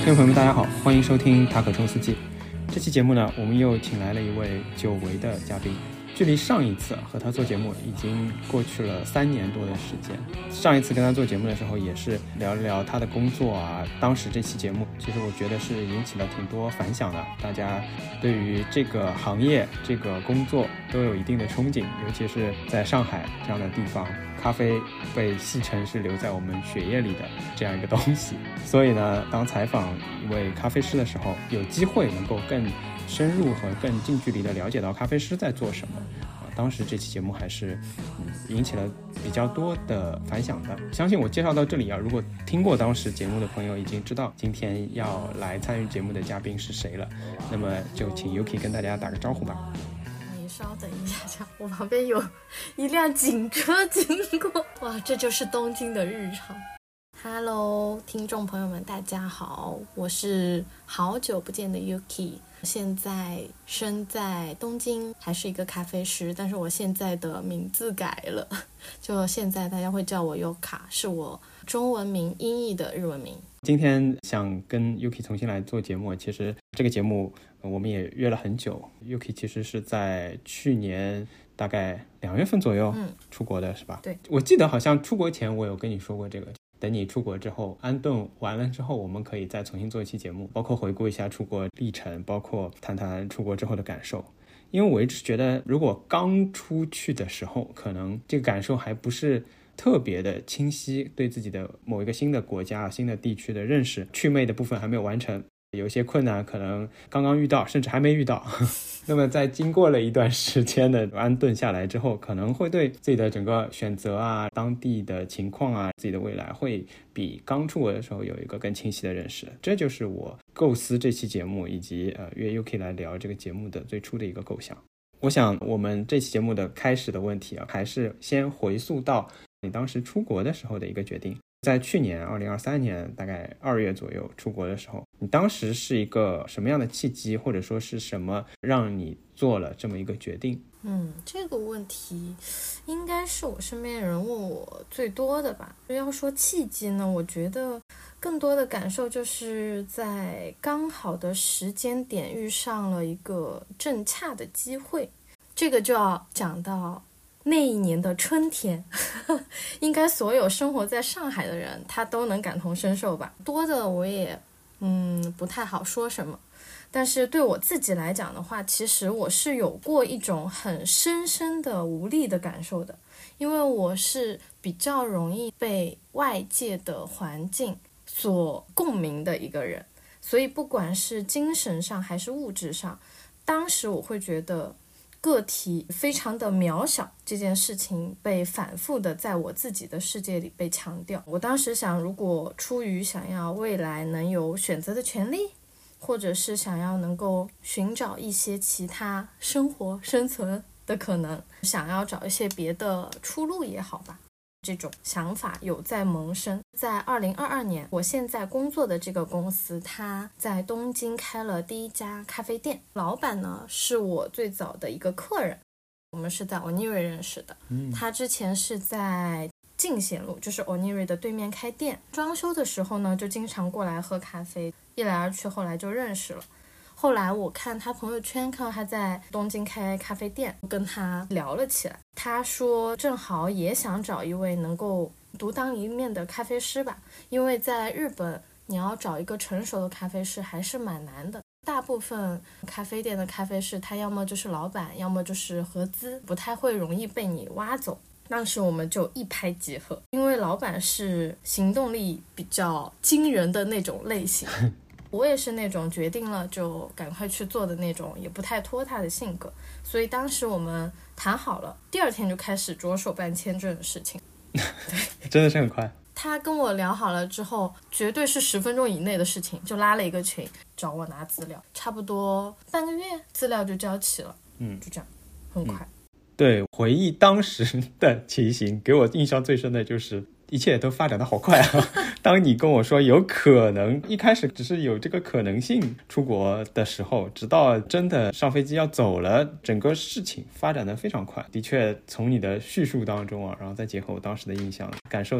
听众朋友们大家好，欢迎收听塔可冲司机。这期节目呢，我们又请来了一位久违的嘉宾，距离上一次和他做节目已经过去了3年多的时间。上一次跟他做节目的时候也是聊一聊他的工作啊，当时这期节目其实我觉得是引起了挺多反响的，大家对于这个行业这个工作都有一定的憧憬，尤其是在上海这样的地方，咖啡被戏称是留在我们血液里的这样一个东西。所以呢，当采访一位咖啡师的时候，有机会能够更深入和更近距离的了解到咖啡师在做什么。当时这期节目还是引起了比较多的反响的。相信我介绍到这里啊，如果听过当时节目的朋友已经知道今天要来参与节目的嘉宾是谁了，那么就请 Yuki 跟大家打个招呼吧。 你稍等一下，我旁边有一辆警车经过，哇，这就是东京的日常。Hello， 听众朋友们，大家好，我是好久不见的 Yuki， 现在身在东京，还是一个咖啡师，但是我现在的名字改了，就现在大家会叫我 Yoka， 是我中文名音译的日文名。 今天想跟 Yuki 重新来做节目，其实这个节目我们也约了很久。Yuki 其实是在去年大概2月份左右出国的，是吧？ 对， 我记得好像出国前我有跟你说过这个，等你出国之后安顿完了之后，我们可以再重新做一期节目，包括回顾一下出国历程，包括谈谈出国之后的感受。因为我一直觉得如果刚出去的时候，可能这个感受还不是特别的清晰，对自己的某一个新的国家新的地区的认识祛魅的部分还没有完成，有些困难可能刚刚遇到甚至还没遇到那么在经过了一段时间的安顿下来之后，可能会对自己的整个选择啊，当地的情况啊，自己的未来会比刚出国的时候有一个更清晰的认识。这就是我构思这期节目以及约 UK 来聊这个节目的最初的一个构想。我想我们这期节目的开始的问题啊，还是先回溯到你当时出国的时候的一个决定。在去年2023年大概2月左右出国的时候，你当时是一个什么样的契机，或者说是什么让你做了这么一个决定？ 这个问题应该是我身边人问我最多的吧。要说契机呢，我觉得更多的感受就是在刚好的时间点遇上了一个正恰的机会。这个就要讲到那一年的春天应该所有生活在上海的人他都能感同身受吧。多的我也不太好说什么，但是对我自己来讲的话，其实我是有过一种很深深的无力的感受的。因为我是比较容易被外界的环境所共鸣的一个人，所以不管是精神上还是物质上，当时我会觉得个体非常的渺小，这件事情被反复的在我自己的世界里被强调。我当时想，如果出于想要未来能有选择的权利，或者是想要能够寻找一些其他生活生存的可能，想要找一些别的出路也好吧，这种想法有在萌生。在2022年，我现在工作的这个公司，它在东京开了第一家咖啡店，老板呢是我最早的一个客人，我们是在 Oniri 认识的。他之前是在进贤路，就是 Oniri 的对面开店，装修的时候呢就经常过来喝咖啡，一来二去后来就认识了。后来我看他朋友圈，看到他在东京开咖啡店，跟他聊了起来。他说正好也想找一位能够独当一面的咖啡师吧，因为在日本你要找一个成熟的咖啡师还是蛮难的。大部分咖啡店的咖啡师他要么就是老板，要么就是合资，不太会容易被你挖走。当时我们就一拍即合，因为老板是行动力比较惊人的那种类型我也是那种决定了就赶快去做的那种，也不太拖沓的性格，所以当时我们谈好了，第2天就开始着手办签证的事情对， 真的是很快。 他跟我聊好了之后，绝对是10分钟以内的事情，就拉了一个群找我拿资料，差不多半个月资料就交齐了。就这样很快。 对，回忆当时的情形，给我印象最深的就是一切都发展的好快啊！当你跟我说有可能，一开始只是有这个可能性出国的时候，直到真的上飞机要走了，整个事情发展的非常快。的确，从你的叙述当中啊，然后再结合我当时的印象，感受到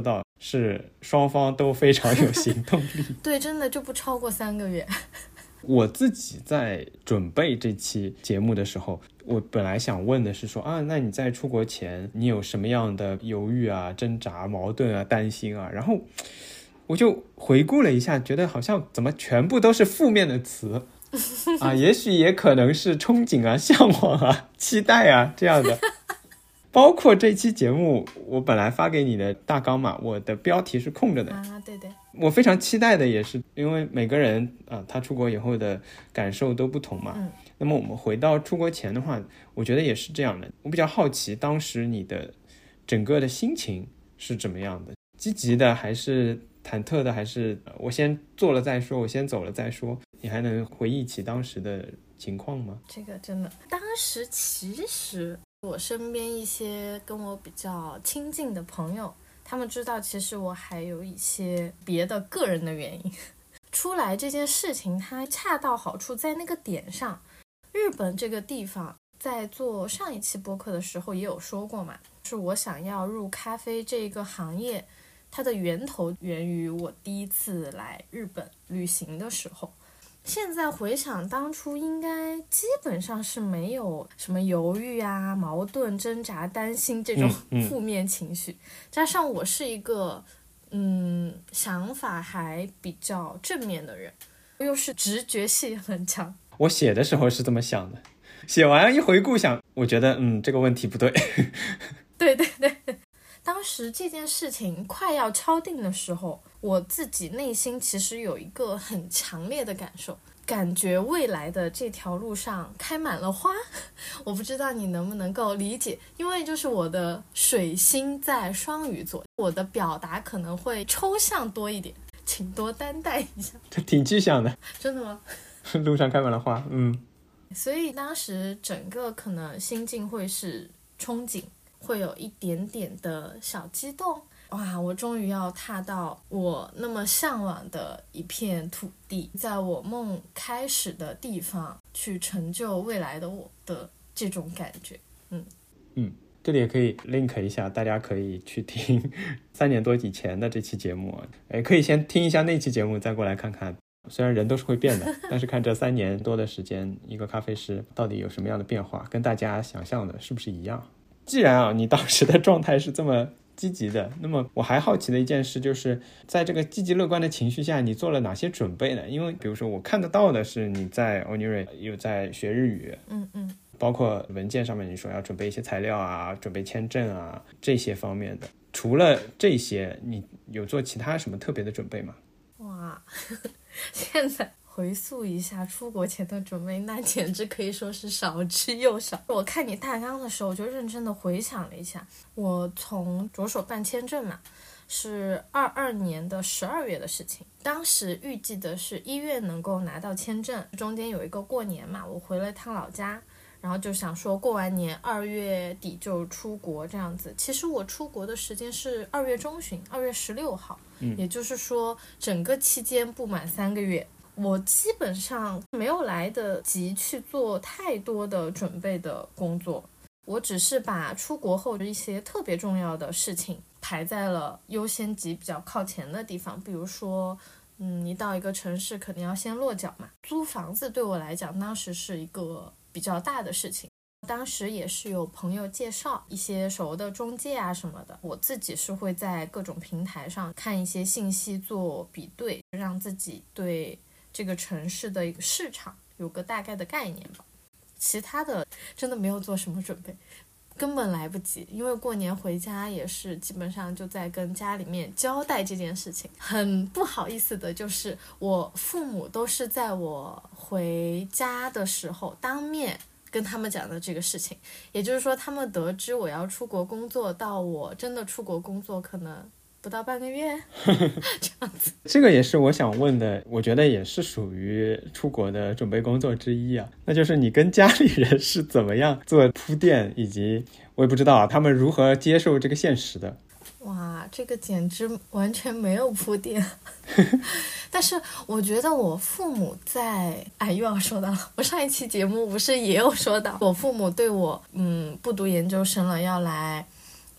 是双方都非常有行动力。 对，真的就不超过3个月。 我自己在准备这期节目的时候，我本来想问的是说那你在出国前你有什么样的犹豫啊、挣扎、矛盾啊、担心啊，然后我就回顾了一下，觉得好像怎么全部都是负面的词也许也可能是憧憬啊、向往啊、期待啊这样的。包括这期节目我本来发给你的大纲嘛，我的标题是空着的对对， 我非常期待的也是因为每个人他出国以后的感受都不同嘛。那么我们回到出国前的话，我觉得也是这样的。我比较好奇当时你的整个的心情是怎么样的，积极的还是忐忑的，还是我先做了再说，我先走了再说？你还能回忆起当时的情况吗？ 这个真的，当时其实我身边一些跟我比较亲近的朋友，他们知道其实我还有一些别的个人的原因。出来这件事情它恰到好处在那个点上。日本这个地方在做上一期播客的时候也有说过嘛，是我想要入咖啡这个行业，它的源头源于我第一次来日本旅行的时候。现在回想当初，应该基本上是没有什么犹豫啊、矛盾、挣扎、担心这种负面情绪。加上我是一个想法还比较正面的人，又是直觉性很强。 我写的时候是这么想的，写完一回顾想，我觉得这个问题不对。 对对对，当时这件事情快要敲定的时候，我自己内心其实有一个很强烈的感受，感觉未来的这条路上开满了花。我不知道你能不能够理解，因为就是我的水星在双鱼座，我的表达可能会抽象多一点，请多担待一下。 这挺具象的。 真的吗？ 路上开满了花。 所以当时整个可能心境会是憧憬，会有一点点的小激动。哇，我终于要踏到我那么向往的一片土地，在我梦开始的地方去成就未来的我的这种感觉。 这里也可以 link 一下，大家可以去听3年多以前的这期节目可以先听一下那期节目再过来看看。虽然人都是会变的，但是看这3年多的时间，一个咖啡师到底有什么样的变化，跟大家想象的是不是一样。既然你当时的状态是这么积极的，那么我还好奇的一件事就是在这个积极乐观的情绪下你做了哪些准备呢？因为比如说我看得到的是你在 Oniri 有在学日语，包括文件上面你说要准备一些材料啊，准备签证啊，这些方面的。除了这些你有做其他什么特别的准备吗？ 哇，现在回溯一下出国前的准备，那简直可以说是少之又少。我看你大纲的时候，我就认真的回想了一下，我从着手办签证嘛，是22年的12月的事情。当时预计的是1月能够拿到签证，中间有一个过年嘛，我回了趟老家，然后就想说过完年2月底就出国这样子。其实我出国的时间是2月中旬，2月16号，也就是说整个期间不满3个月。我基本上没有来得及去做太多的准备的工作，我只是把出国后的一些特别重要的事情排在了优先级比较靠前的地方。比如说你到一个城市肯定要先落脚嘛，租房子对我来讲当时是一个比较大的事情。当时也是有朋友介绍一些熟的中介啊什么的，我自己是会在各种平台上看一些信息做比对，让自己对这个城市的一个市场有个大概的概念吧。其他的真的没有做什么准备，根本来不及，因为过年回家也是基本上就在跟家里面交代这件事情。很不好意思的就是我父母都是在我回家的时候当面跟他们讲的这个事情，也就是说他们得知我要出国工作到我真的出国工作可能不到半个月这样子。 这个也是我想问的，我觉得也是属于出国的准备工作之一啊，那就是你跟家里人是怎么样做铺垫，以及我也不知道他们如何接受这个现实的。 哇，这个简直完全没有铺垫但是我觉得我父母在又要说到了，我上一期节目不是也有说到我父母对我不读研究生了，要来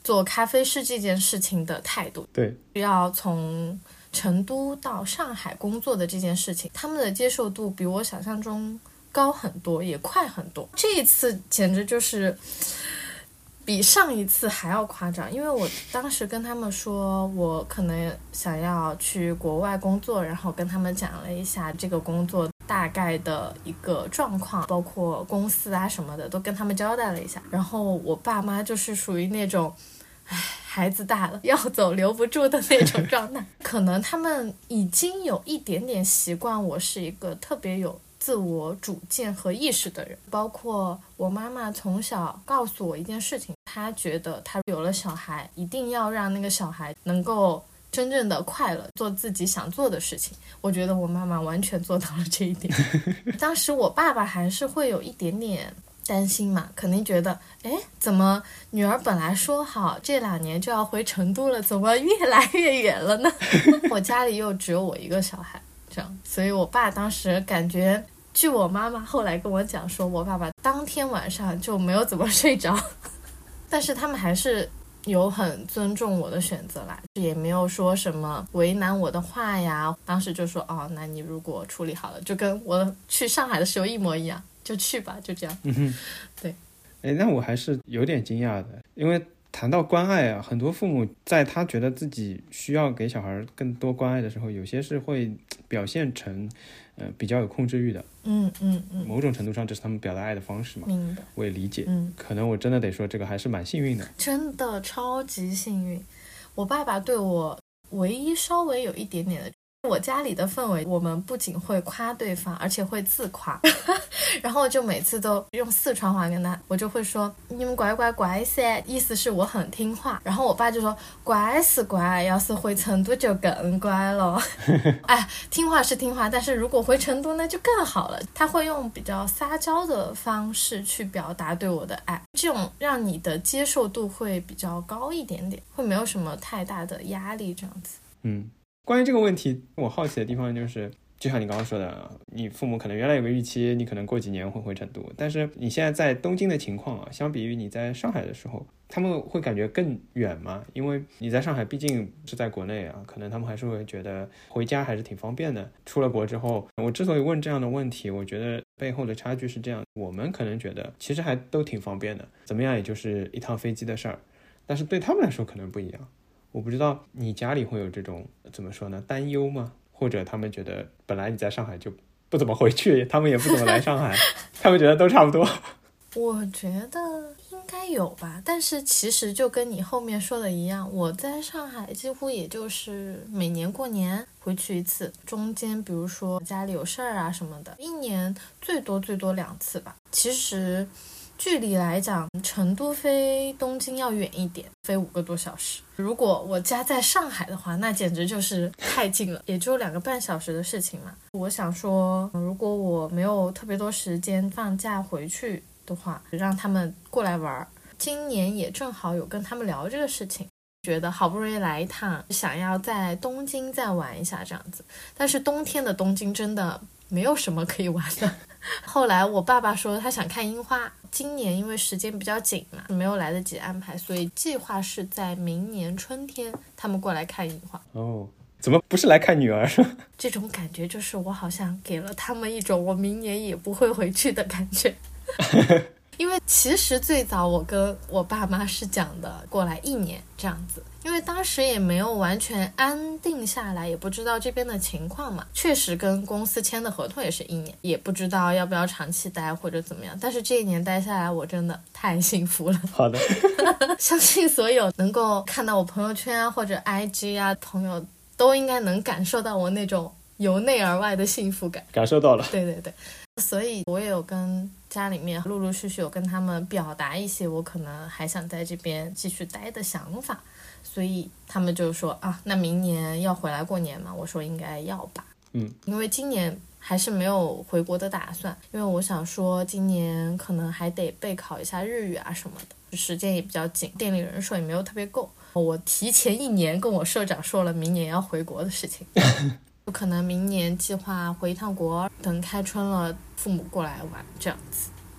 做咖啡师这件事情的态度。 对， 要从成都到上海工作的这件事情，他们的接受度比我想象中高很多，也快很多。这一次简直就是比上一次还要夸张，因为我当时跟他们说我可能想要去国外工作，然后跟他们讲了一下这个工作大概的一个状况，包括公司啊什么的都跟他们交代了一下。然后我爸妈就是属于那种孩子大了要走留不住的那种状态可能他们已经有一点点习惯我是一个特别有自我主见和意识的人，包括我妈妈从小告诉我一件事情，她觉得她有了小孩一定要让那个小孩能够真正的快乐，做自己想做的事情。我觉得我妈妈完全做到了这一点当时我爸爸还是会有一点点担心嘛，肯定觉得怎么女儿本来说好这2年就要回成都了，怎么越来越远了呢我家里又只有我一个小孩，这样，所以我爸当时感觉，据我妈妈后来跟我讲说，我爸爸当天晚上就没有怎么睡着但是他们还是有很尊重我的选择啦，也没有说什么为难我的话呀。当时就说那你如果处理好了，就跟我去上海的时候一模一样，就去吧，就这样。对。 那我还是有点惊讶的，因为谈到关爱啊，很多父母在他觉得自己需要给小孩更多关爱的时候，有些是会表现成比较有控制欲的。某种程度上这是他们表达爱的方式嘛。 明白。 我也理解。可能我真的得说这个还是蛮幸运的， 真的超级幸运。我爸爸对我唯一稍微有一点点的，我家里的氛围，我们不仅会夸对方，而且会自夸然后就每次都用四川话跟他，我就会说你们乖乖乖噻，意思是我很听话。然后我爸就说乖是乖，要是回成都就更乖了听话是听话，但是如果回成都那就更好了。他会用比较撒娇的方式去表达对我的爱，这种让你的接受度会比较高一点点，会没有什么太大的压力，这样子。 关于这个问题，我好奇的地方就是，就像你刚刚说的，你父母可能原来有个预期，你可能过几年会回成都，但是你现在在东京的情况啊，相比于你在上海的时候，他们会感觉更远吗？因为你在上海毕竟是在国内啊，可能他们还是会觉得回家还是挺方便的。出了国之后，我之所以问这样的问题，我觉得背后的差距是这样，我们可能觉得其实还都挺方便的，怎么样也就是一趟飞机的事儿，但是对他们来说可能不一样。我不知道你家里会有这种怎么说呢担忧吗？或者他们觉得本来你在上海就不怎么回去，他们也不怎么来上海他们觉得都差不多。 我觉得应该有吧，但是其实就跟你后面说的一样，我在上海几乎也就是每年过年回去一次，中间比如说家里有事儿啊什么的，一年最多2次吧。其实距离来讲，成都飞东京要远一点，飞5个多小时。如果我家在上海的话，那简直就是太近了，也就2个半小时的事情嘛。我想说，如果我没有特别多时间放假回去的话，让他们过来玩。今年也正好有跟他们聊这个事情，觉得好不容易来一趟，想要在东京再玩一下这样子。但是冬天的东京真的没有什么可以玩的。后来我爸爸说他想看樱花，今年因为时间比较紧嘛，没有来得及安排，所以计划是在明年春天他们过来看樱花。 怎么不是来看女儿？ 这种感觉就是我好像给了他们一种我明年也不会回去的感觉因为其实最早我跟我爸妈是讲的过来1年这样子，因为当时也没有完全安定下来，也不知道这边的情况嘛。确实跟公司签的合同也是1年，也不知道要不要长期待或者怎么样。但是这1年待下来，我真的太幸福了。 好的相信所有能够看到我朋友圈啊或者 IG 啊朋友都应该能感受到我那种由内而外的幸福感。 感受到了。 对对对，所以我也有跟家里面陆陆续续有跟他们表达一些我可能还想在这边继续待的想法，所以他们就说那明年要回来过年嘛，我说应该要吧。因为今年还是没有回国的打算，因为我想说今年可能还得备考一下日语啊什么的，时间也比较紧，店里人手也没有特别够。我提前1年跟我社长说了明年要回国的事情有可能明年计划回一趟国，等开春了父母过来玩这样子。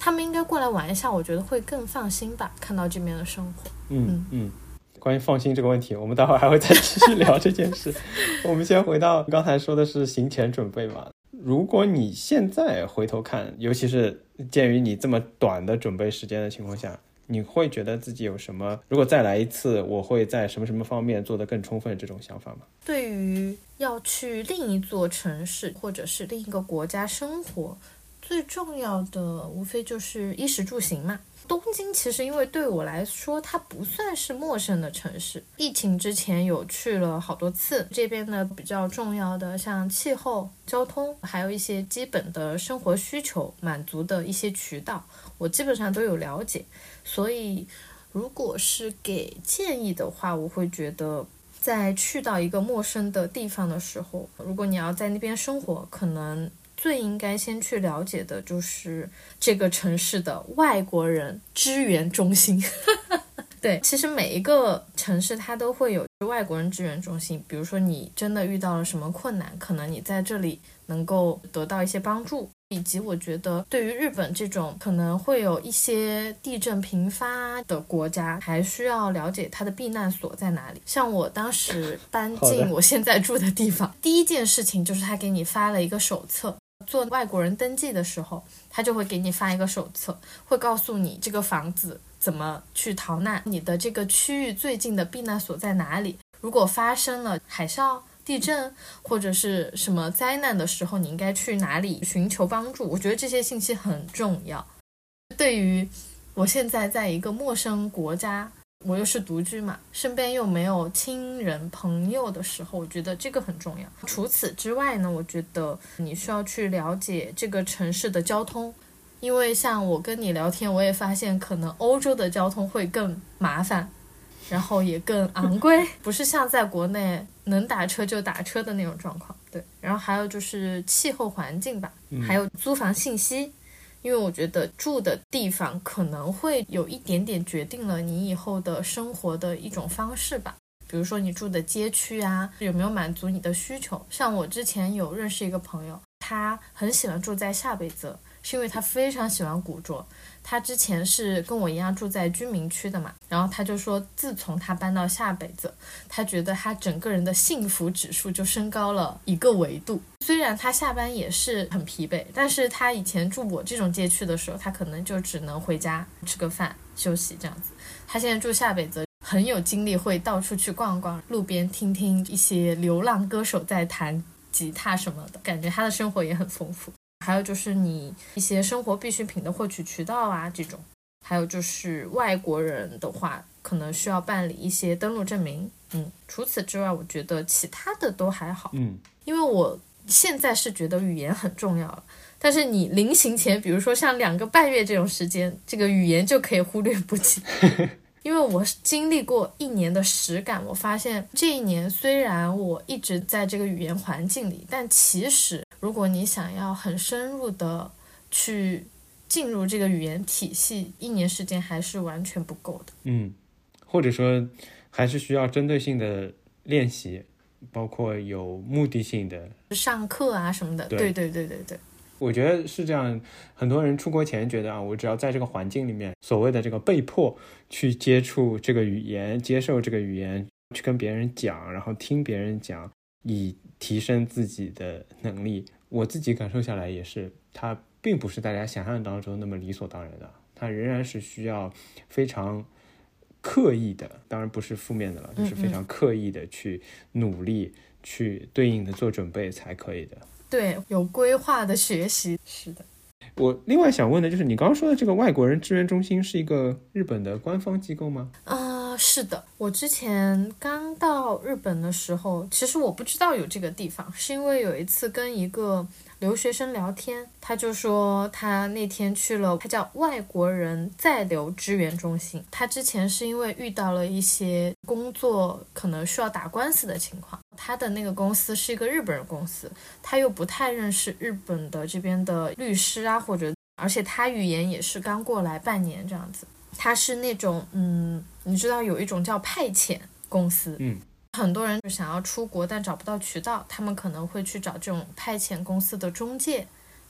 他们应该过来玩一下，我觉得会更放心吧，看到这边的生活。 关于放心这个问题，我们待会儿还会再继续聊这件事。我们先回到刚才说的是行前准备嘛。如果你现在回头看，尤其是鉴于你这么短的准备时间的情况下，你会觉得自己有什么，如果再来一次，我会在什么什么方面做得更充分这种想法吗？ 对于要去另一座城市或者是另一个国家生活，最重要的无非就是衣食住行嘛。东京其实因为对我来说它不算是陌生的城市，疫情之前有去了好多次，这边呢比较重要的像气候、交通，还有一些基本的生活需求满足的一些渠道，我基本上都有了解。所以如果是给建议的话，我会觉得在去到一个陌生的地方的时候，如果你要在那边生活，可能最应该先去了解的就是这个城市的外国人支援中心。对，其实每一个城市它都会有外国人支援中心，比如说你真的遇到了什么困难，可能你在这里能够得到一些帮助。以及我觉得对于日本这种可能会有一些地震频发的国家，还需要了解它的避难所在哪里。像我当时搬进我现在住的地方，第一件事情就是他给你发了一个手册，做外国人登记的时候，他就会给你发一个手册，会告诉你这个房子怎么去逃难，你的这个区域最近的避难所在哪里，如果发生了海啸、地震或者是什么灾难的时候，你应该去哪里寻求帮助。我觉得这些信息很重要。对于我现在在一个陌生国家，我又是独居嘛，身边又没有亲人朋友的时候，我觉得这个很重要。除此之外呢，我觉得你需要去了解这个城市的交通，因为像我跟你聊天，我也发现可能欧洲的交通会更麻烦，然后也更昂贵，不是像在国内能打车就打车的那种状况。对，然后还有就是气候环境吧，还有租房信息，因为我觉得住的地方可能会有一点点决定了你以后的生活的一种方式吧。比如说你住的街区啊，有没有满足你的需求。像我之前有认识一个朋友，他很喜欢住在下北泽，是因为他非常喜欢古着。他之前是跟我一样住在居民区的嘛，然后他就说自从他搬到下北泽，他觉得他整个人的幸福指数就升高了一个维度。虽然他下班也是很疲惫，但是他以前住我这种街区的时候，他可能就只能回家吃个饭休息这样子。他现在住下北泽，很有精力，会到处去逛逛，路边听听一些流浪歌手在弹吉他什么的，感觉他的生活也很丰富。还有就是你一些生活必需品的获取渠道啊这种，还有就是外国人的话可能需要办理一些登录证明。除此之外我觉得其他的都还好。因为我现在是觉得语言很重要了，但是你临行前比如说像2个半月这种时间，这个语言就可以忽略不计。因为我经历过1年的实感，我发现这1年虽然我一直在这个语言环境里，但其实如果你想要很深入的去进入这个语言体系，1年时间还是完全不够的。 或者说还是需要针对性的练习，包括有目的性的上课啊什么的。对。 我觉得是这样，很多人出国前觉得我只要在这个环境里面，所谓的这个被迫去接触这个语言，接受这个语言，去跟别人讲，然后听别人讲，以提升自己的能力。我自己感受下来也是，它并不是大家想象当中那么理所当然的，它仍然是需要非常刻意的，当然不是负面的了，就是非常刻意的去努力，去对应的做准备才可以的。 对，有规划的学习。是的。 我另外想问的就是，你刚刚说的这个外国人支援中心是一个日本的官方机构吗？ 是的。我之前刚到日本的时候，其实我不知道有这个地方，是因为有一次跟一个留学生聊天，他就说他那天去了，他叫外国人在留支援中心。他之前是因为遇到了一些工作可能需要打官司的情况，他的那个公司是一个日本人公司，他又不太认识日本的这边的律师啊，或者而且他语言也是刚过来半年这样子。他是那种你知道有一种叫派遣公司，很多人想要出国但找不到渠道，他们可能会去找这种派遣公司的中介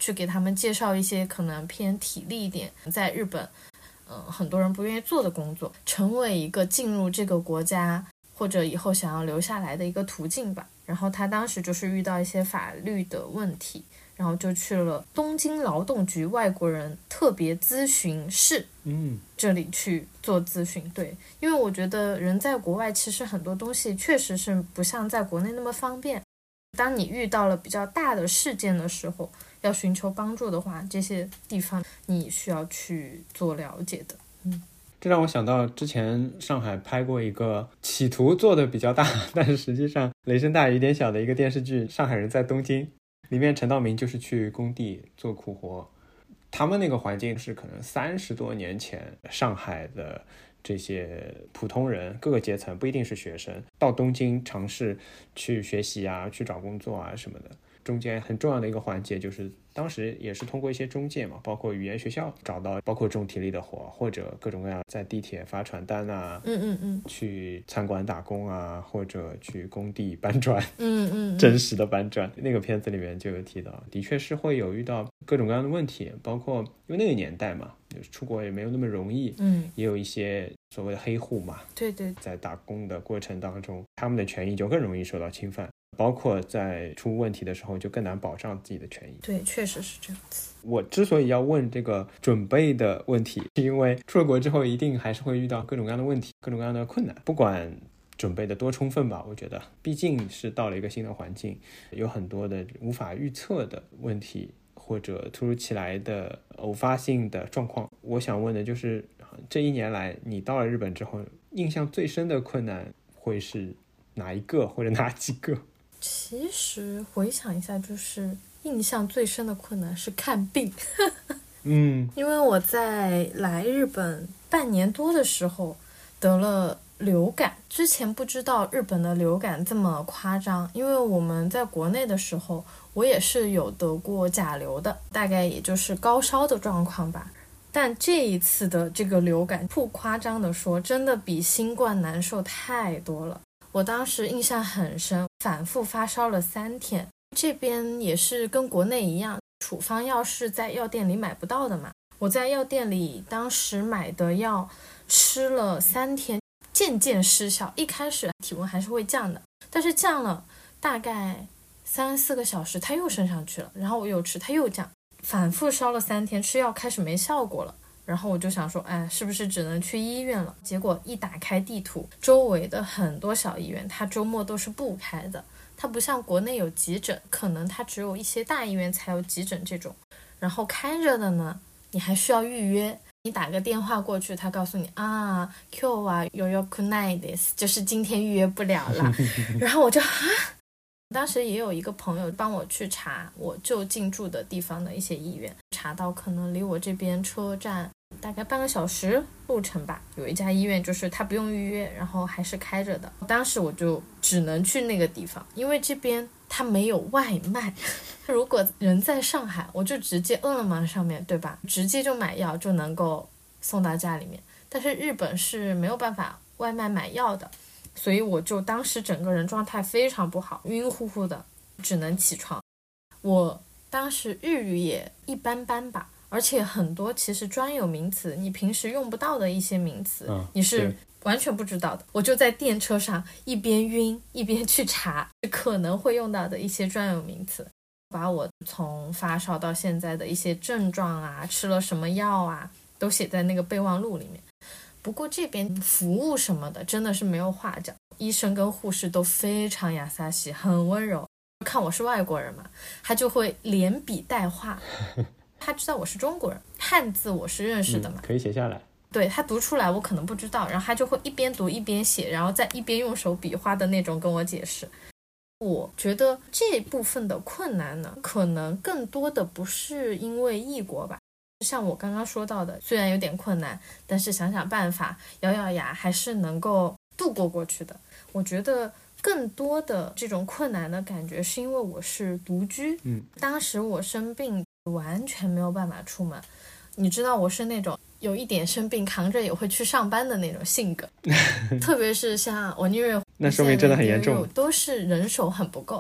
去给他们介绍一些可能偏体力一点，在日本很多人不愿意做的工作，成为一个进入这个国家或者以后想要留下来的一个途径吧。然后他当时就是遇到一些法律的问题，然后就去了东京劳动局外国人特别咨询室这里去做咨询。对，因为我觉得人在国外其实很多东西确实是不像在国内那么方便，当你遇到了比较大的事件的时候，要寻求帮助的话，这些地方你需要去做了解的。 这让我想到之前上海拍过一个企图做的比较大，但是实际上雷声大雨点小的一个电视剧《上海人在东京》，里面陈道明就是去工地做苦活。他们那个环境是可能30多年前上海的这些普通人，各个阶层，不一定是学生，到东京尝试去学习啊，去找工作啊什么的。中间很重要的一个环节就是当时也是通过一些中介嘛，包括语言学校找到，包括重体力的活，或者各种各样在地铁发传单啊，去餐馆打工啊，或者去工地搬砖，真实的搬砖。那个片子里面就有提到，的确是会有遇到各种各样的问题，包括因为那个年代嘛，出国也没有那么容易，也有一些所谓的黑户嘛， 对， 在打工的过程当中，他们的权益就更容易受到侵犯，包括在出问题的时候就更难保障自己的权益。 对，确实是这样子。 我之所以要问这个准备的问题，是因为出了国之后一定还是会遇到各种各样的问题，各种各样的困难，不管准备的多充分吧，我觉得毕竟是到了一个新的环境，有很多的无法预测的问题，或者突如其来的偶发性的状况。我想问的就是这1年来你到了日本之后，印象最深的困难会是哪一个或者哪几个？ 其实回想一下，就是印象最深的困难是看病因为我在来日本半年多的时候得了流感，之前不知道日本的流感这么夸张，因为我们在国内的时候我也是有得过甲流的，大概也就是高烧的状况吧。但这一次的这个流感，不夸张的说，真的比新冠难受太多了。我当时印象很深，反复发烧了3天。这边也是跟国内一样，处方药是在药店里买不到的嘛。我在药店里当时买的药吃了3天，渐渐失效。一开始体温还是会降的，但是降了大概3-4个小时，它又升上去了，然后我又吃，它又降，反复烧了3天，吃药开始没效果了。然后我就想说，是不是只能去医院了？结果一打开地图，周围的很多小医院它周末都是不开的，它不像国内有急诊，可能它只有一些大医院才有急诊这种，然后开着的呢你还需要预约，你打个电话过去，他告诉你今日は予約ないです，就是今天预约不了了然后我就当时也有一个朋友帮我去查我就近住的地方的一些医院，查到可能离我这边车站大概半个小时路程吧，有一家医院就是他不用预约，然后还是开着的。当时我就只能去那个地方，因为这边他没有外卖如果人在上海，我就直接饿了么上面，对吧，直接就买药就能够送到家里面，但是日本是没有办法外卖买药的，所以我就当时整个人状态非常不好，晕乎乎的，只能起床。我当时日语也一般般吧，而且很多其实专有名词你平时用不到的一些名词，你是完全不知道的。我就在电车上一边晕一边去查可能会用到的一些专有名词，把我从发烧到现在的一些症状啊，吃了什么药啊，都写在那个备忘录里面。不过这边服务什么的真的是没有话讲，医生跟护士都非常雅萨西，很温柔。看我是外国人嘛，他就会连笔带画他知道我是中国人，汉字我是认识的嘛， 可以写下来。 对，他读出来我可能不知道，然后他就会一边读一边写，然后再一边用手比划的那种跟我解释。我觉得这部分的困难呢，可能更多的不是因为异国吧，像我刚刚说到的，虽然有点困难，但是想想办法，咬咬牙还是能够度过去的。我觉得更多的这种困难的感觉是因为我是独居，当时我生病完全没有办法出门，你知道我是那种有一点生病扛着也会去上班的那种性格特别是像我那说明真的很严重， 都是人手很不够，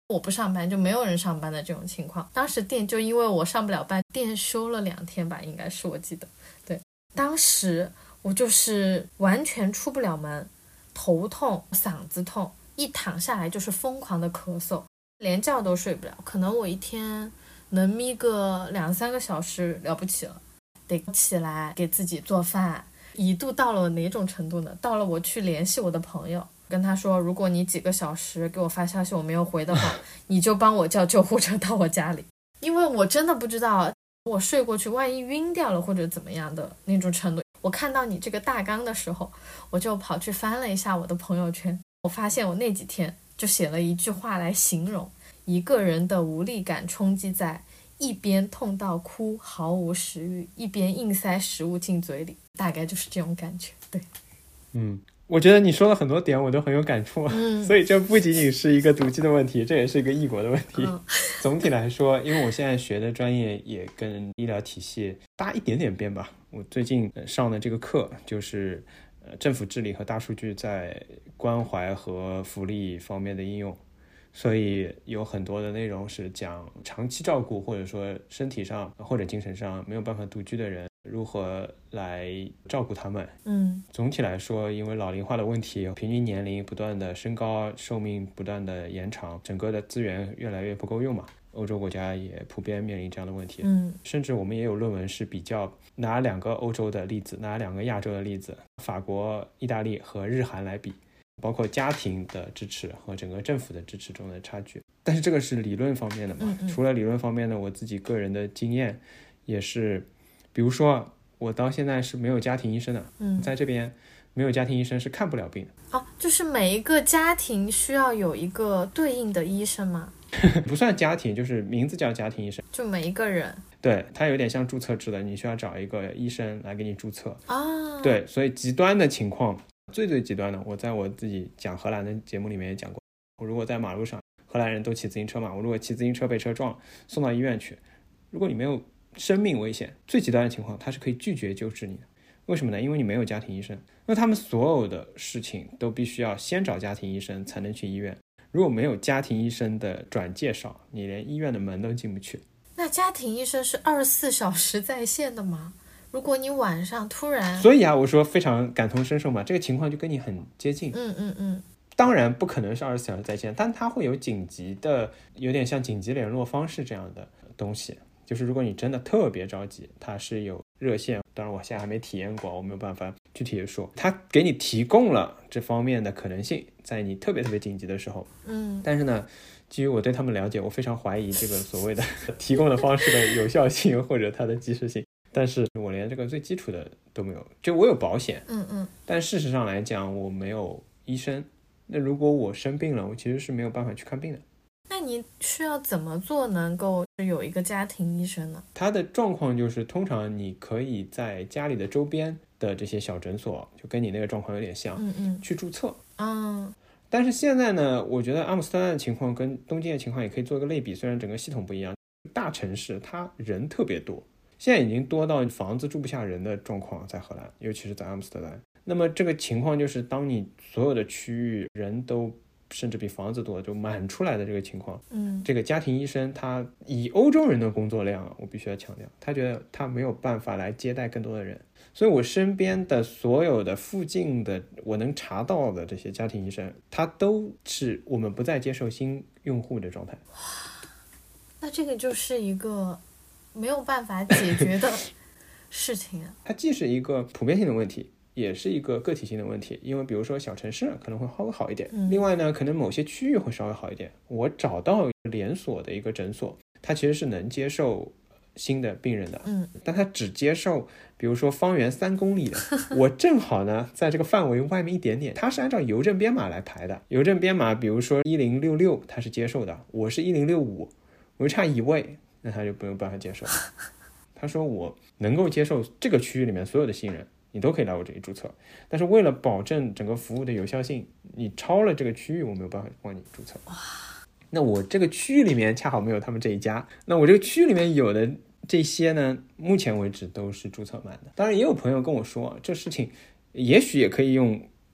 我不上班就没有人上班的这种情况。当时店就因为我上不了班，店休了2天吧，应该是我记得。对，当时我就是完全出不了门，头痛嗓子痛，一躺下来就是疯狂的咳嗽，连觉都睡不了，可能我一天能眯个2-3个小时了不起了，得起来给自己做饭。一度到了哪种程度呢？到了我去联系我的朋友，跟他说，如果你几个小时给我发消息我没有回的话，你就帮我叫救护车到我家里，因为我真的不知道我睡过去万一晕掉了或者怎么样的那种程度。我看到你这个大纲的时候，我就跑去翻了一下我的朋友圈，我发现我那几天就写了一句话来形容一个人的无力感冲击在一边痛到哭毫无食欲，一边硬塞食物进嘴里，大概就是这种感觉。对， 我觉得你说了很多点我都很有感触，所以这不仅仅是一个毒鸡的问题，这也是一个异国的问题。总体来说，因为我现在学的专业也跟医疗体系搭一点点边吧，我最近上的这个课就是政府治理和大数据在关怀和福利方面的应用，所以有很多的内容是讲长期照顾或者说身体上或者精神上没有办法独居的人如何来照顾他们。总体来说，因为老龄化的问题，平均年龄不断的升高，寿命不断的延长，整个的资源越来越不够用嘛。欧洲国家也普遍面临这样的问题。甚至我们也有论文是比较拿2个欧洲的例子，拿2个亚洲的例子，法国、意大利和日韩来比，包括家庭的支持和整个政府的支持中的差距。但是这个是理论方面的嘛。除了理论方面的，我自己个人的经验也是，比如说我到现在是没有家庭医生的，在这边没有家庭医生是看不了病的。 就是每一个家庭需要有一个对应的医生吗？ 不算家庭，就是名字叫家庭医生， 就每一个人。 对，它有点像注册制的，你需要找一个医生来给你注册。对，所以极端的情况，最极端的，我在我自己讲荷兰的节目里面也讲过，我如果在马路上，荷兰人都骑自行车嘛，我如果骑自行车被车撞送到医院去，如果你没有生命危险，最极端的情况他是可以拒绝救治你的。为什么呢？因为你没有家庭医生，那他们所有的事情都必须要先找家庭医生才能去医院，如果没有家庭医生的转介绍，你连医院的门都进不去。 那家庭医生是24小时在线的吗？如果你晚上突然…… 所以我说非常感同身受嘛，这个情况就跟你很接近。当然不可能是24小时在线，但它会有紧急的，有点像紧急联络方式这样的东西，就是如果你真的特别着急，它是有热线，当然我现在还没体验过，我没有办法具体的说，它给你提供了这方面的可能性，在你特别紧急的时候。但是呢，基于我对他们了解，我非常怀疑这个所谓的提供的方式的有效性或者它的及时性，但是我连这个最基础的都没有。就我有保险，但事实上来讲我没有医生，那如果我生病了，我其实是没有办法去看病的。 那你需要怎么做能够有一个家庭医生呢？ 他的状况就是通常你可以在家里的周边的这些小诊所，就跟你那个状况有点像，去注册。但是现在呢，我觉得阿姆斯特丹的情况跟东京的情况也可以做一个类比，虽然整个系统不一样，大城市它人特别多，现在已经多到房子住不下人的状况在荷兰，尤其是在阿姆斯特丹。那么这个情况就是当你所有的区域人都甚至比房子多就满出来的这个情况，这个家庭医生他以欧洲人的工作量，我必须要强调，他觉得他没有办法来接待更多的人，所以我身边的所有的附近的我能查到的这些家庭医生，他都是我们不再接受新用户的状态。 那这个就是一个没有办法解决的事情啊。 它既是一个普遍性的问题，也是一个个体性的问题，因为比如说小城市可能会稍微好一点，另外呢可能某些区域会稍微好一点。我找到连锁的一个诊所，它其实是能接受新的病人的，但它只接受比如说方圆3公里的我正好呢在这个范围外面一点点，它是按照邮政编码来排的，邮政编码比如说1066它是接受的，我是1065，我就差1位，那他就没有办法接受。他说我能够接受这个区域里面所有的新人，你都可以来我这里注册，但是为了保证整个服务的有效性，你超了这个区域我没有办法帮你注册。那我这个区域里面恰好没有他们这一家，那我这个区域里面有的这些呢，目前为止都是注册满的。当然也有朋友跟我说，这事情也许也可以用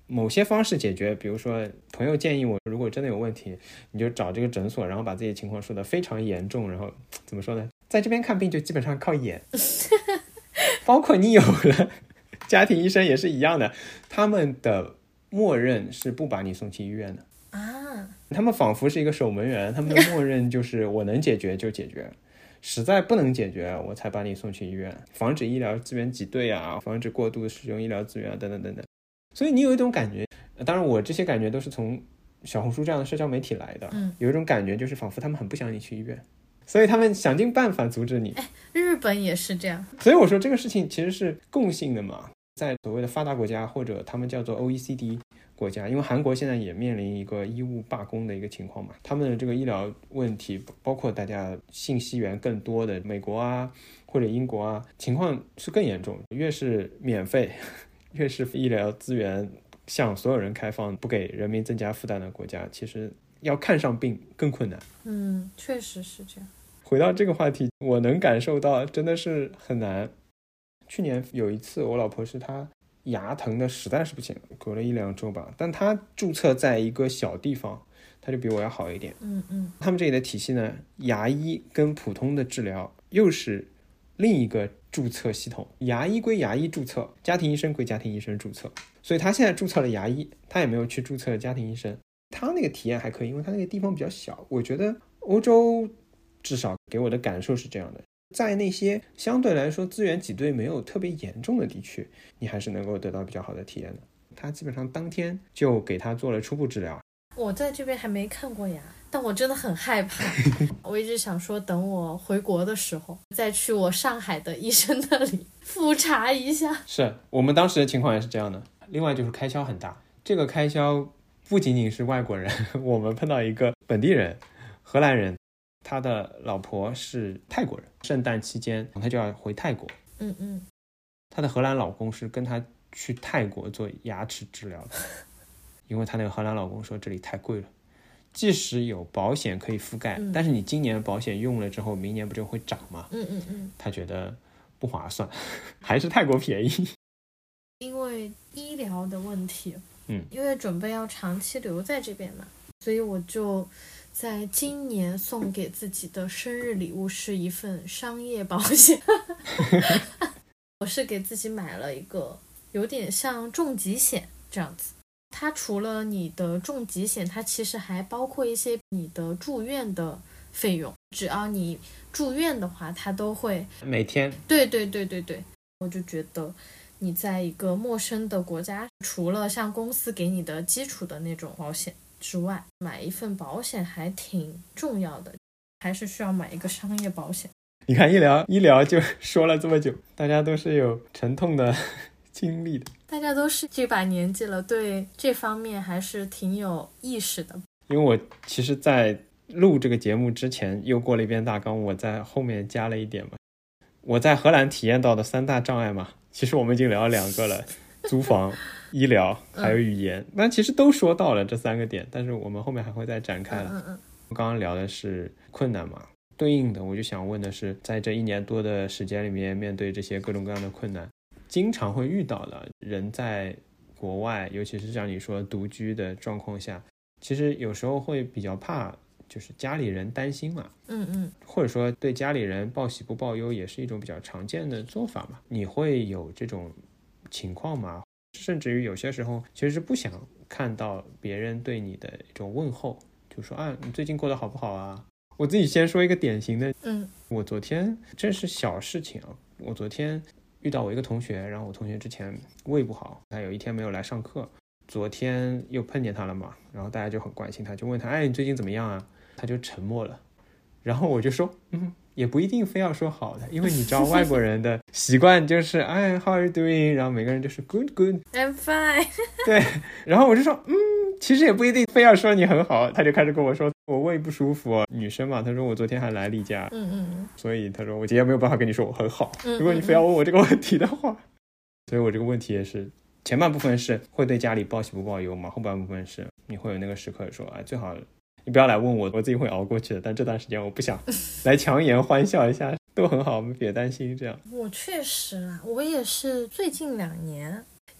某些方式解决，比如说朋友建议我，如果真的有问题，你就找这个诊所，然后把自己的情况说得非常严重，然后怎么说呢，在这边看病就基本上靠演包括你有了家庭医生也是一样的，他们的默认是不把你送去医院的啊， 他们仿佛是一个守门员，他们的默认就是我能解决就解决实在不能解决我才把你送去医院，防止医疗资源挤兑啊，防止过度使用医疗资源啊，等等等等。所以你有一种感觉，当然我这些感觉都是从小红书这样的社交媒体来的，有一种感觉就是仿佛他们很不想你去医院，所以他们想尽办法阻止你。 日本也是这样。 所以我说这个事情其实是共性的嘛，在所谓的发达国家或者他们叫做 OECD 国家，因为韩国现在也面临一个医务罢工的一个情况嘛，他们的这个医疗问题，包括大家信息源更多的美国啊或者英国啊，情况是更严重，越是免费越是医疗资源向所有人开放，不给人民增加负担的国家，其实要看上病更困难。 确实是这样。 回到这个话题，我能感受到真的是很难。去年有一次我老婆是她牙疼的实在是不行，隔了1-2周吧，但她注册在一个小地方，她就比我要好一点。他们这里的体系呢，牙医跟普通的治疗又是另一个注册系统，牙医归牙医注册，家庭医生归家庭医生注册，所以他现在注册了牙医，他也没有去注册家庭医生。他那个体验还可以，因为他那个地方比较小，我觉得欧洲至少给我的感受是这样的，在那些相对来说资源挤兑没有特别严重的地区，你还是能够得到比较好的体验的。他基本上当天就给他做了初步治疗。 我在这边还没看过牙，但我真的很害怕我一直想说等我回国的时候再去我上海的医生那里复查一下。 是我们当时的情况也是这样的。另外就是开销很大，这个开销不仅仅是外国人，我们碰到一个本地人，荷兰人，他的老婆是泰国人，圣诞期间他就要回泰国。他的荷兰老公是跟他去泰国做牙齿治疗的因为他那个荷兰老公说这里太贵了，即使有保险可以覆盖，但是你今年保险用了之后明年不就会涨吗？他觉得不划算还是泰国便宜。 因为医疗的问题，因为准备要长期留在这边嘛，所以我就在今年送给自己的生日礼物是一份商业保险我是给自己买了一个有点像重疾险这样子，它除了你的重疾险，它其实还包括一些你的住院的费用，只要你住院的话它都会每天。 对，我就觉得你在一个陌生的国家，除了像公司给你的基础的那种保险之外，买一份保险还挺重要的，还是需要买一个商业保险。 你看医疗就说了这么久，大家都是有沉痛的经历的， 大家都是这把年纪了，对这方面还是挺有意识的。 因为我其实在录这个节目之前又过了一遍大纲，我在后面加了一点嘛，我在荷兰体验到的3大障碍嘛，其实我们已经聊了2个了，租房、医疗还有语言，那其实都说到了这3个点，但是我们后面还会再展开了。刚刚聊的是困难嘛，对应的我就想问的是，在这1年多的时间里面，面对这些各种各样的困难，经常会遇到的人在国外，尤其是像你说独居的状况下，其实有时候会比较怕就是家里人担心嘛，或者说对家里人报喜不报忧也是一种比较常见的做法嘛。你会有这种情况吗？甚至于有些时候其实是不想看到别人对你的一种问候，就说啊你最近过得好不好啊。我自己先说一个典型的，我昨天这是小事情啊，我昨天遇到我一个同学，然后我同学之前胃不好，他有一天没有来上课，昨天又碰见他了嘛，然后大家就很关心他，就问他，哎你最近怎么样啊？他就沉默了，然后我就说也不一定非要说好的，因为你知道外国人的习惯就是哎 how are you doing， 然后每个人就是 good I'm fine 对，然后我就说其实也不一定非要说你很好，他就开始跟我说我胃不舒服，女生嘛，他说我昨天还来例假，所以他说我今天没有办法跟你说我很好，如果你非要问我这个问题的话，所以我这个问题也是前半部分是会对家里报喜不报忧嘛，后半部分是你会有那个时刻说最好你不要来问我，我自己会熬过去的，但这段时间我不想来强颜欢笑一下，都很好，我们别担心这样。 我确实啦，我也是最近2年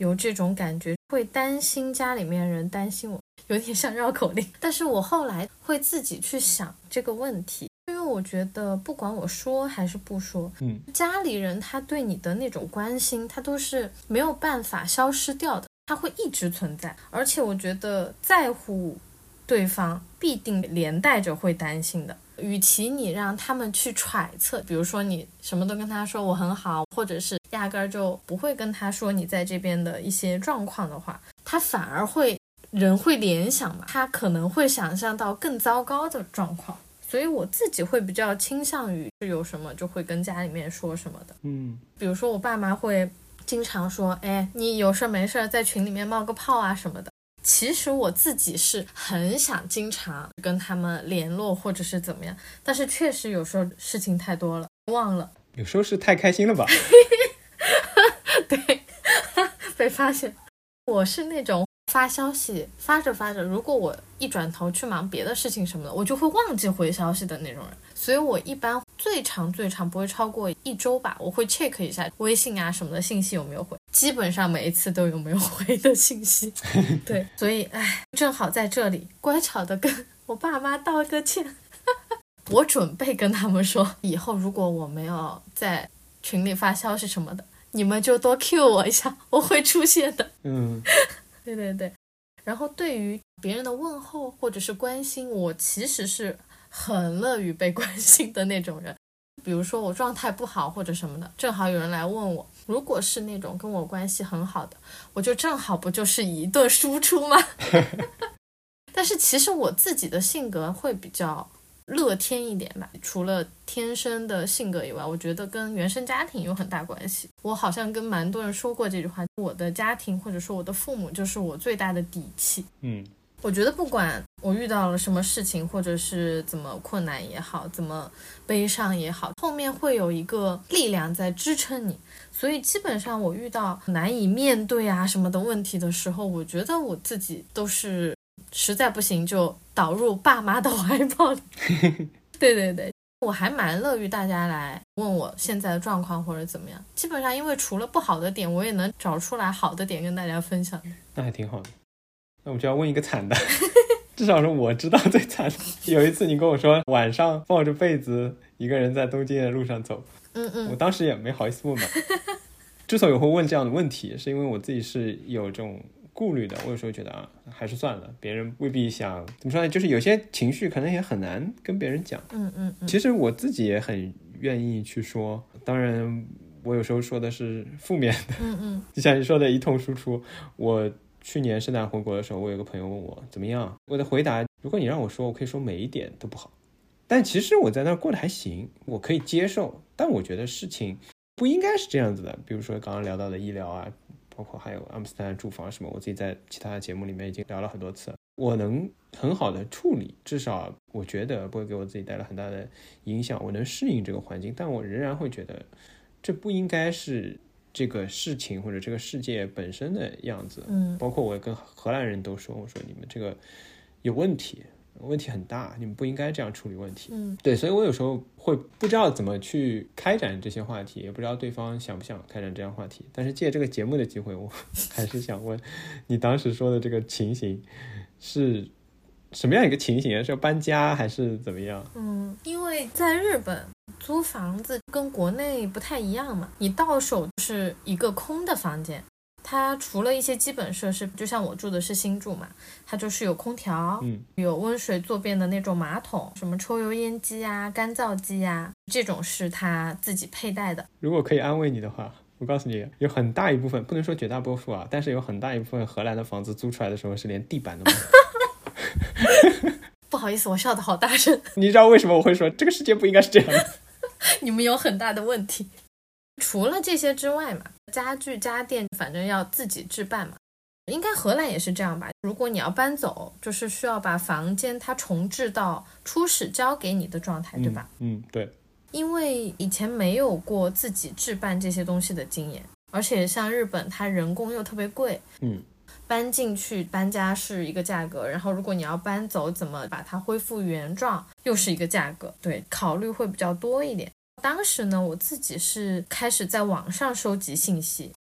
有这种感觉，会担心家里面人担心我，有点像绕口令。但是我后来会自己去想这个问题，因为我觉得不管我说还是不说，家里人他对你的那种关心，他都是没有办法消失掉的，他会一直存在。而且我觉得在乎对方必定连带着会担心的，与其你让他们去揣测，比如说你什么都跟他说我很好，或者是压根儿就不会跟他说你在这边的一些状况的话，他反而会人会联想嘛，他可能会想象到更糟糕的状况。所以我自己会比较倾向于有什么就会跟家里面说什么的。比如说我爸妈会经常说，哎，你有事没事在群里面冒个泡啊什么的。其实我自己是很想经常跟他们联络或者是怎么样，但是确实有时候事情太多了忘了。 有时候是太开心了吧？ 对，被发现。我是那种发消息发着发着，如果我一转头去忙别的事情什么的，我就会忘记回消息的那种人。所以我一般最长不会超过1周吧，我会 check 一下微信啊什么的信息有没有回，基本上每一次都有没有回的信息。对，所以正好在这里乖巧的跟我爸妈道个歉。我准备跟他们说，以后如果我没有在群里发消息什么的，你们就多 Q 我一下，我会出现的。对对对。然后对于别人的问候或者是关心，我其实是很乐于被关心的那种人。比如说我状态不好或者什么的，正好有人来问我，如果是那种跟我关系很好的，我就正好不就是一顿输出吗？但是其实我自己的性格会比较乐天一点吧，除了天生的性格以外，我觉得跟原生家庭有很大关系。我好像跟蛮多人说过这句话，我的家庭或者说我的父母就是我最大的底气。我觉得不管我遇到了什么事情，或者是怎么困难也好，怎么悲伤也好，后面会有一个力量在支撑你。所以基本上我遇到难以面对啊什么的问题的时候，我觉得我自己都是实在不行就导入爸妈的怀抱里。对对对，我还蛮乐于大家来问我现在的状况或者怎么样，基本上因为除了不好的点，我也能找出来好的点跟大家分享。 那还挺好的。那我就要问一个惨的，至少是我知道最惨的。有一次你跟我说晚上抱着被子一个人在东京的路上走，我当时也没好意思问嘛。之所以会问这样的问题，是因为我自己是有这种顾虑的。我有时候觉得还是算了，别人未必想怎么说呢，就是有些情绪可能也很难跟别人讲。其实我自己也很愿意去说，当然我有时候说的是负面的。就像你说的一通输出。我去年圣诞回国的时候，我有个朋友问我怎么样，我的回答，如果你让我说，我可以说每一点都不好，但其实我在那儿过得还行，我可以接受。但我觉得事情不应该是这样子的，比如说刚刚聊到的医疗啊，包括还有阿姆斯特丹住房什么，我自己在其他的节目里面已经聊了很多次，我能很好的处理，至少我觉得不会给我自己带来很大的影响，我能适应这个环境，但我仍然会觉得这不应该是这个事情或者这个世界本身的样子。包括我跟荷兰人都说，我说你们这个有问题，问题很大，你们不应该这样处理问题。对，所以我有时候会不知道怎么去开展这些话题，也不知道对方想不想开展这样话题。但是借这个节目的机会，我还是想问你当时说的这个情形是什么样一个情形？是要搬家还是怎么样？ 因为在日本租房子跟国内不太一样嘛，你到手是一个空的房间，它除了一些基本设施，就像我住的是新住嘛，它就是有空调，有温水坐便的那种马桶，什么抽油烟机啊、干燥机啊，这种是它自己佩戴的。 如果可以安慰你的话，我告诉你，有很大一部分，不能说绝大多数啊，但是有很大一部分荷兰的房子租出来的时候是连地板都没有。 不好意思，我笑得好大声。 你知道为什么我会说这个世界不应该是这样的？ 你们有很大的问题。除了这些之外嘛，家具家电反正要自己置办嘛，应该荷兰也是这样吧。如果你要搬走，就是需要把房间它重置到初始交给你的状态，对吧？ 对。 因为以前没有过自己置办这些东西的经验，而且像日本它人工又特别贵，搬进去搬家是一个价格，然后如果你要搬走怎么把它恢复原状又是一个价格，对，考虑会比较多一点。当时呢，我自己是开始在网上收集信息，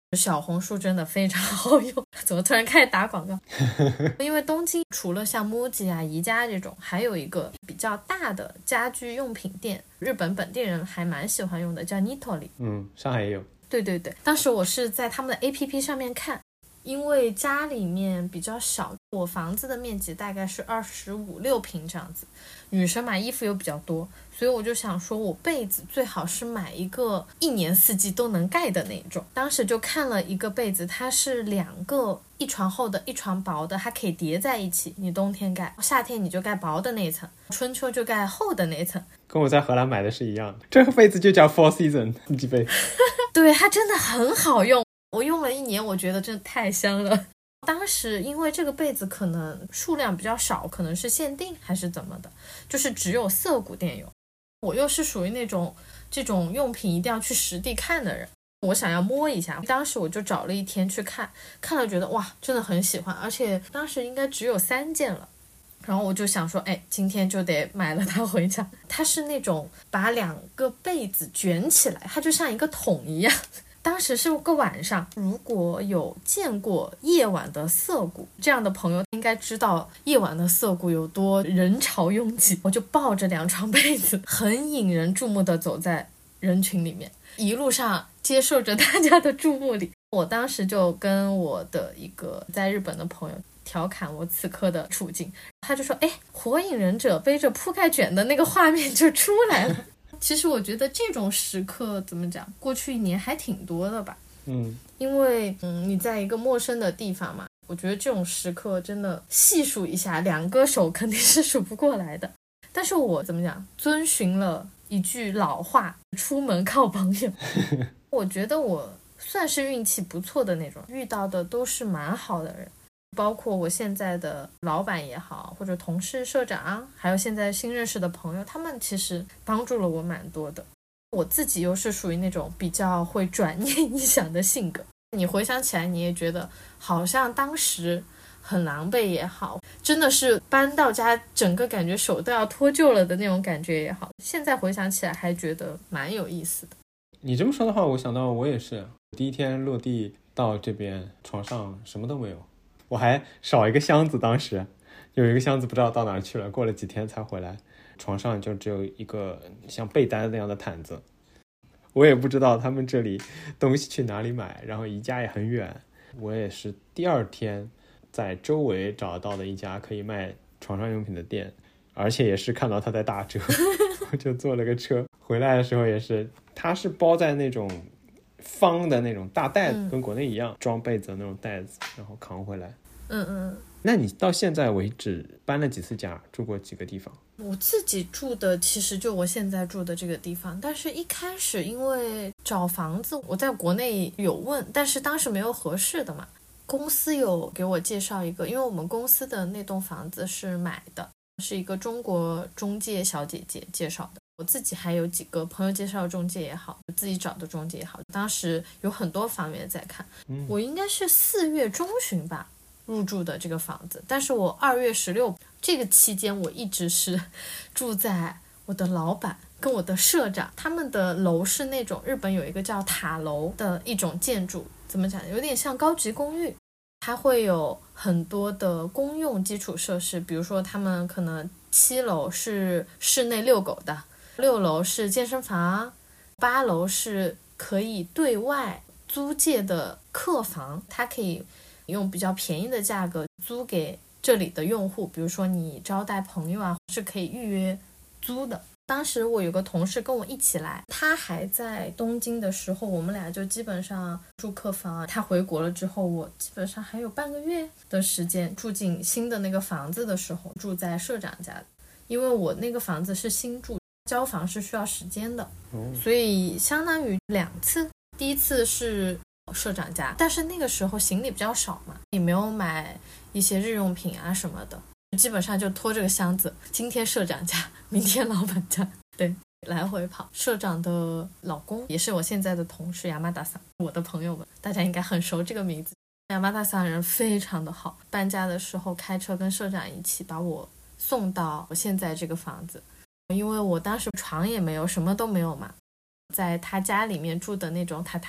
小红书真的非常好用，怎么突然开始打广告？因为东京除了像 MUJI 啊、宜家这种，还有一个比较大的家居用品店，日本本地人还蛮喜欢用的，叫 Nitori。 上海也有。 对对对，当时我是在他们的 APP 上面看，因为家里面比较小，我房子的面积大概是25-26平这样子，女生买衣服又比较多，所以我就想说我被子最好是买一个1年4季都能盖的那种。当时就看了一个被子，它是2个，一床厚的一床薄的，它可以叠在一起，你冬天盖，夏天你就盖薄的那一层，春秋就盖厚的那一层。 跟我在荷兰买的是一样的，这个被子就叫 Four Season 季被。 对，它真的很好用，我用了1年，我觉得真的太香了。当时因为这个被子可能数量比较少，可能是限定还是怎么的，就是只有涩谷店有。我又是属于那种这种用品一定要去实地看的人，我想要摸一下。当时我就找了1天去看，看了觉得哇，真的很喜欢，而且当时应该只有3件了。然后我就想说，今天就得买了它回家。它是那种把2个被子卷起来，它就像一个桶一样。当时是个晚上，如果有见过夜晚的涩谷这样的朋友，应该知道夜晚的涩谷有多人潮拥挤。我就抱着2床被子，很引人注目的走在人群里面，一路上接受着大家的注目礼。我当时就跟我的一个在日本的朋友调侃我此刻的处境，他就说火影忍者背着铺盖卷的那个画面就出来了。其实我觉得这种时刻怎么讲，过去1年还挺多的吧。因为你在一个陌生的地方嘛，我觉得这种时刻真的细数一下2个手肯定是数不过来的。但是我怎么讲，遵循了一句老话，出门靠朋友。我觉得我算是运气不错的那种，遇到的都是蛮好的人，包括我现在的老板也好，或者同事、社长，还有现在新认识的朋友，他们其实帮助了我蛮多的。我自己又是属于那种比较会转念一想的性格，你回想起来你也觉得好像当时很狼狈也好，真的是搬到家整个感觉手都要脱臼了的那种感觉也好，现在回想起来还觉得蛮有意思的。 你这么说的话，我想到我也是第一天落地到这边，床上什么都没有，我还少一个箱子，当时有一个箱子不知道到哪去了，过了几天才回来，床上就只有一个像被单那样的毯子。我也不知道他们这里东西去哪里买，然后宜家也很远，我也是第2天在周围找到的一家可以卖床上用品的店，而且也是看到它在打折。我就坐了个车回来的时候也是，它是包在那种方的那种大袋子，跟国内一样装被子的那种袋子，然后扛回来。那你到现在为止搬了几次家，住过几个地方？ 我自己住的其实就我现在住的这个地方，但是一开始因为找房子我在国内有问，但是当时没有合适的嘛，公司有给我介绍一个，因为我们公司的那栋房子是买的，是一个中国中介小姐姐介绍的。我自己还有几个朋友介绍的中介也好，自己找的中介也好，当时有很多方面在看。我应该是4月中旬吧入住的这个房子，但是我2月16这个期间我一直是住在我的老板跟我的社长，他们的楼是那种日本有一个叫塔楼的一种建筑，怎么讲，有点像高级公寓，它会有很多的公用基础设施，比如说他们可能7楼是室内遛狗的，6楼是健身房，8楼是可以对外租借的客房，它可以用比较便宜的价格租给这里的用户，比如说你招待朋友啊，是可以预约租的。当时我有个同事跟我一起来，他还在东京的时候，我们俩就基本上住客房，他回国了之后，我基本上还有半个月的时间住进新的那个房子的时候，住在社长家，因为我那个房子是新住，交房是需要时间的，所以相当于2次。第一次是社长家，但是那个时候行李比较少嘛，也没有买一些日用品啊什么的，基本上就拖这个箱子，今天社长家，明天老板家，对，来回跑。社长的老公也是我现在的同事亚麻达桑，我的朋友们大家应该很熟这个名字。亚麻达桑人非常的好，搬家的时候开车跟社长一起把我送到我现在这个房子，因为我当时床也没有，什么都没有嘛，在他家里面住的那种榻榻米，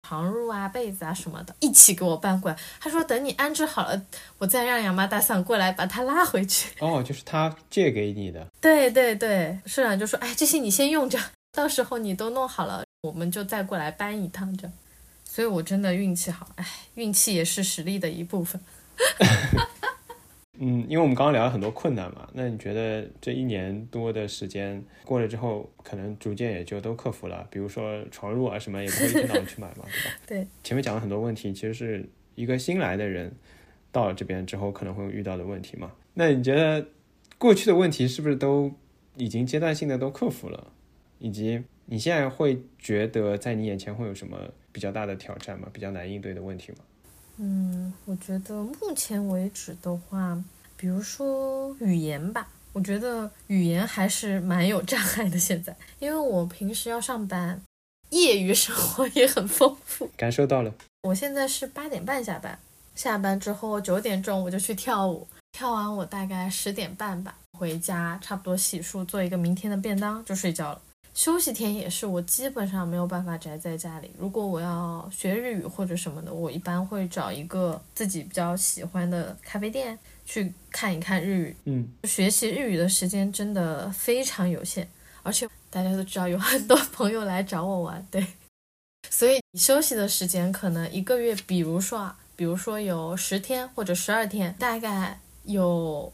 床褥啊、被子啊什么的一起给我搬过来。他说等你安置好了，我再让亚麻大桑过来把它拉回去。 哦，就是他借给你的。 对对对，社长就说这些你先用着，到时候你都弄好了我们就再过来搬一趟这样。所以我真的运气好，运气也是实力的一部分。 因为我们刚刚聊了很多困难嘛，那你觉得这1年多的时间过了之后，可能逐渐也就都克服了？比如说床褥啊什么也不会一天到晚去买嘛，对吧？ 对， 前面讲了很多问题，其实是一个新来的人到了这边之后可能会遇到的问题嘛。那你觉得过去的问题是不是都已经阶段性的都克服了？以及你现在会觉得在你眼前会有什么比较大的挑战吗？比较难应对的问题吗？ 我觉得目前为止的话，比如说语言吧，我觉得语言还是蛮有障碍的现在，因为我平时要上班，业余生活也很丰富。 感受到了。 我现在是8点半下班，下班之后9点钟我就去跳舞，跳完我大概10点半吧回家，差不多洗漱做一个明天的便当就睡觉了。休息天也是，我基本上没有办法宅在家里。如果我要学日语或者什么的，我一般会找一个自己比较喜欢的咖啡店去看一看日语。学习日语的时间真的非常有限，而且大家都知道有很多朋友来找我玩，对，所以休息的时间可能1个月，比如说有10天或者12天，大概有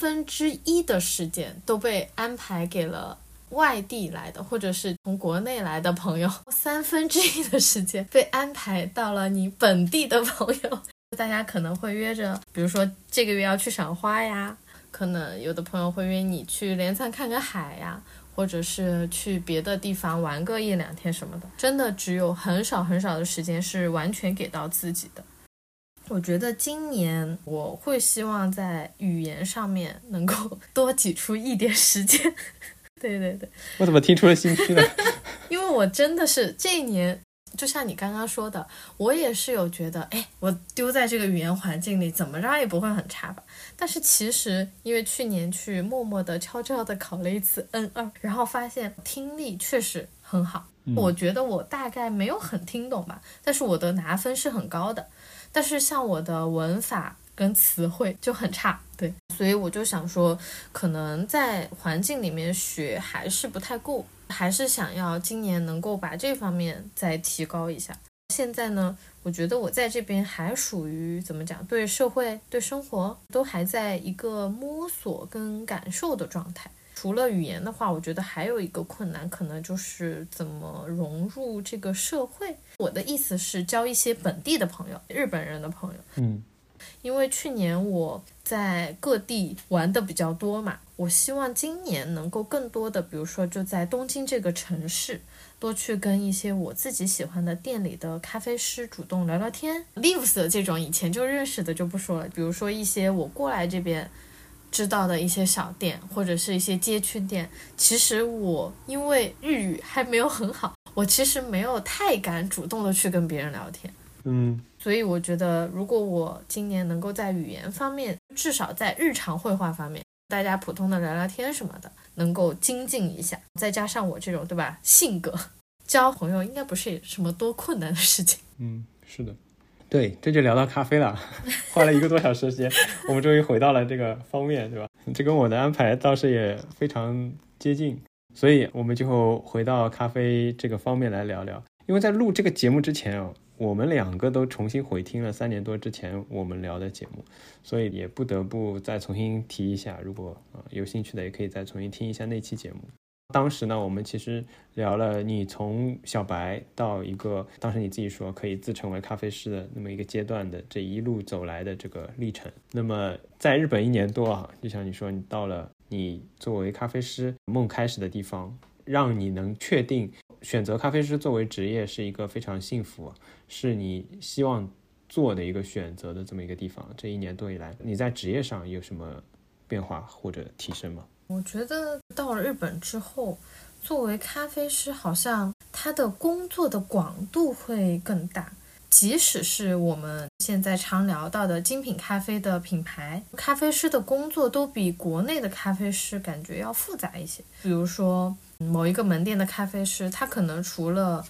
1/3的时间都被安排给了外地来的或者是从国内来的朋友，1/3的时间被安排到了你本地的朋友。大家可能会约着，比如说这个月要去赏花呀，可能有的朋友会约你去镰仓看个海呀，或者是去别的地方玩个1-2天什么的。真的只有很少很少的时间是完全给到自己的。我觉得今年我会希望在语言上面能够多挤出一点时间。对对对， 我怎么听出了兴趣呢？ 因为我真的是这一年，就像你刚刚说的，我也是有觉得，我丢在这个语言环境里，怎么着也不会很差吧。但是其实因为去年去默默的悄悄的考了一次 N2，然后发现听力确实很好。我觉得我大概没有很听懂吧，但是我的拿分是很高的。但是像我的文法跟词汇就很差，对，所以我就想说可能在环境里面学还是不太够，还是想要今年能够把这方面再提高一下。现在呢，我觉得我在这边还属于怎么讲，对社会对生活都还在一个摸索跟感受的状态。除了语言的话，我觉得还有一个困难可能就是怎么融入这个社会。我的意思是交一些本地的朋友，日本人的朋友。因为去年我在各地玩的比较多嘛，我希望今年能够更多的，比如说就在东京这个城市，多去跟一些我自己喜欢的店里的咖啡师主动聊聊天。Lives 的这种以前就认识的就不说了，比如说一些我过来这边知道的一些小店或者是一些街区店，其实我因为日语还没有很好，我其实没有太敢主动的去跟别人聊天。所以我觉得如果我今年能够在语言方面，至少在日常绘画方面，大家普通的聊聊天什么的能够精进一下，再加上我这种对吧性格，交朋友应该不是什么多困难的事情。 是的，对，这就聊到咖啡了，花了1个多小时的时间，我们终于回到了这个方面，对吧？这跟我的安排倒是也非常接近，所以我们就回到咖啡这个方面来聊聊。因为在录这个节目之前我们2个都重新回听了3年多之前我们聊的节目，所以也不得不再重新提一下，如果有兴趣的也可以再重新听一下那期节目。当时呢，我们其实聊了你从小白到一个当时你自己说可以自成为咖啡师的那么一个阶段的这一路走来的这个历程。那么在日本1年多就像你说，你到了你作为咖啡师梦开始的地方，让你能确定选择咖啡师作为职业是一个非常幸福，是你希望做的一个选择的这么一个地方。这1年多以来，你在职业上有什么变化或者提升吗？ 我觉得到了日本之后，作为咖啡师好像他的工作的广度会更大。即使是我们现在常聊到的精品咖啡的品牌，咖啡师的工作都比国内的咖啡师感觉要复杂一些。比如说某一个门店的咖啡师，他可能除了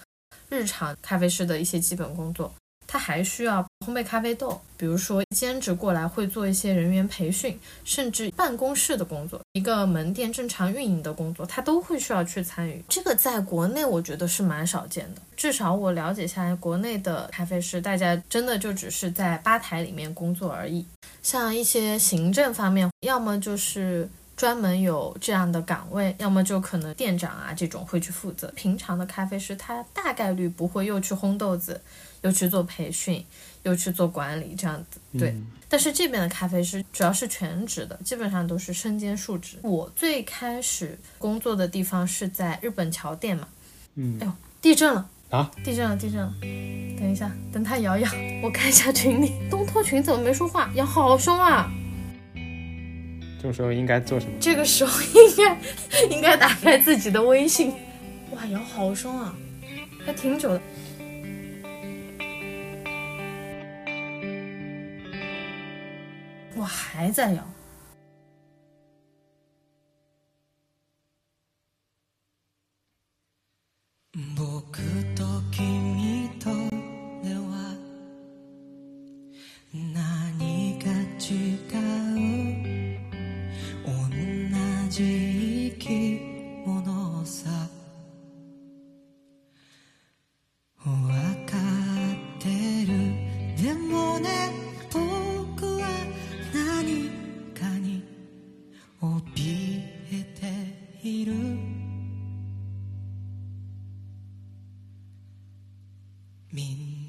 日常咖啡师的一些基本工作，他还需要烘焙咖啡豆，比如说兼职过来会做一些人员培训，甚至办公室的工作，一个门店正常运营的工作，他都会需要去参与。这个在国内我觉得是蛮少见的，至少我了解下来，国内的咖啡师大家真的就只是在吧台里面工作而已。像一些行政方面，要么就是专门有这样的岗位，要么就可能店长啊这种会去负责。平常的咖啡师他大概率不会又去烘豆子，又去做培训，又去做管理这样子。对，但是这边的咖啡师主要是全职的，基本上都是身兼数职。我最开始工作的地方是在日本桥店嘛。哎呦，地震了啊！ 地震了！等一下，等它摇摇，我看一下群里。东托群怎么没说话？摇好凶啊！ 这种时候应该做什么？ 这个时候应该打开自己的微信。哇，摇好凶啊，还挺久的。哇，还在摇。 僕と君とでは何が違う同じ生き物さ分かってるでもね僕は何かに怯えているみんな